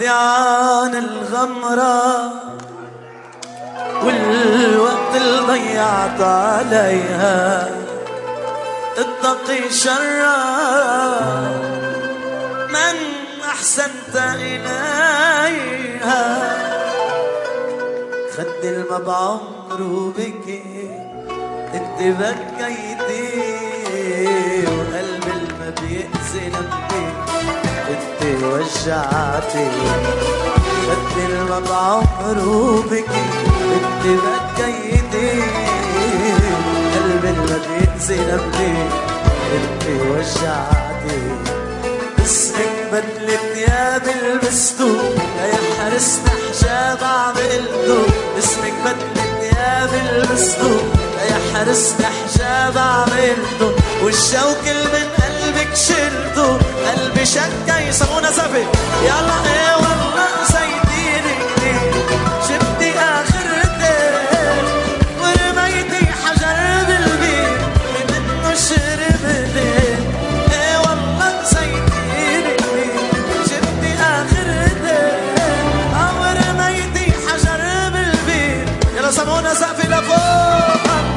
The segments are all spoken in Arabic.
عن الغمرة والوقت اللي ضيعت عليها اتقي شرها من أحسنت إليها. خدي الما بعمره بكي انت بكيتي وقلب الما بيأذي لمي انت وجعتي. خدي الما بعمره بكي انت بكيتي قلب الما بيأذي لمي انت وجعتي. اسمك بدلة ثياب لبسته ليحرسنا حجاب عملته. اسمك بدلة ثياب لبسته ليحرسنا حجاب عملته. والشوك اللي من قلبك شلته قلبي شكا يسمونا زفت. يلا ايه والله زيتيني كتير شفتي اخرتين ورميتي حجر بالبيت منه شربتين. ايه والله زيتيني كتير شفتي اخرتين ورميتي حجر بالبيت. يلا سمونا سقفي لفوق.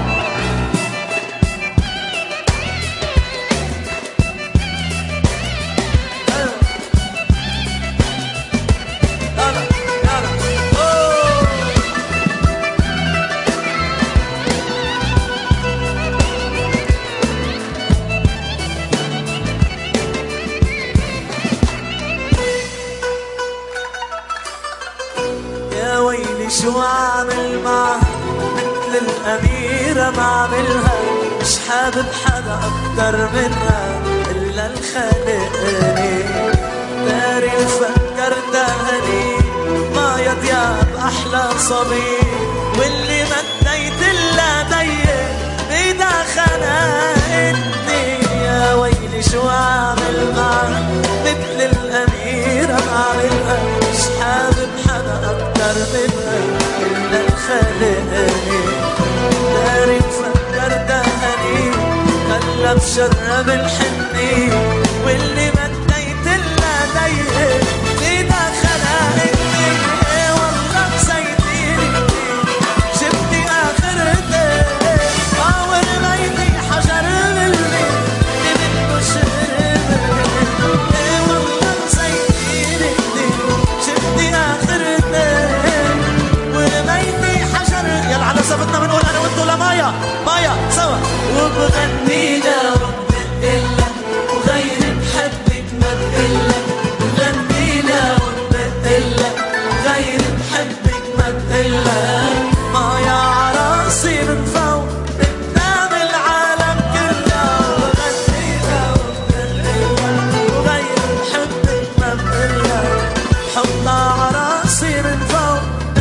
شو عامل معها مثل الأميرة ما عاملها. مش حابب حدا أكتر منها إلا الخالقني. داري فكرتها هني ما يضياب أحلى صبي واللي مديت إلا ضيق بيدا خنقتني. يا ويلي شو عامل معها مثل الأميرة ما عاملها. مش حابب حدا أكتر منها إلا الخالقني. داري فكرتها هني خلى بشرب الحني واللي مديت إلا ضيق بيدا خنقتني. إيه والله زيتيني شفتي آخرتي ورميتي حجر بالبيت منه شربتي. إيه والله زيتيني شفتي آخرتي ورميتي حجر. يلا على صفتنا بنقول أنا وأنتو لمايا مايا سوا. وبغنينا وبدلك وغير بحبك ما بدلك. وغنينا وبدلك وغير بحبك ما بدلك. مايا عراسي من فوق قدام العالم كله. وغنينا وبدلك وغير بحبك ما بدلك. حطها عراسي من فوق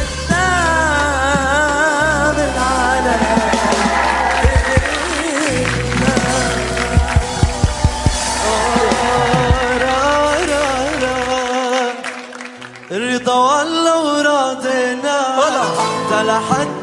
قدام العالم. رضا والله ورضينا حتى لحد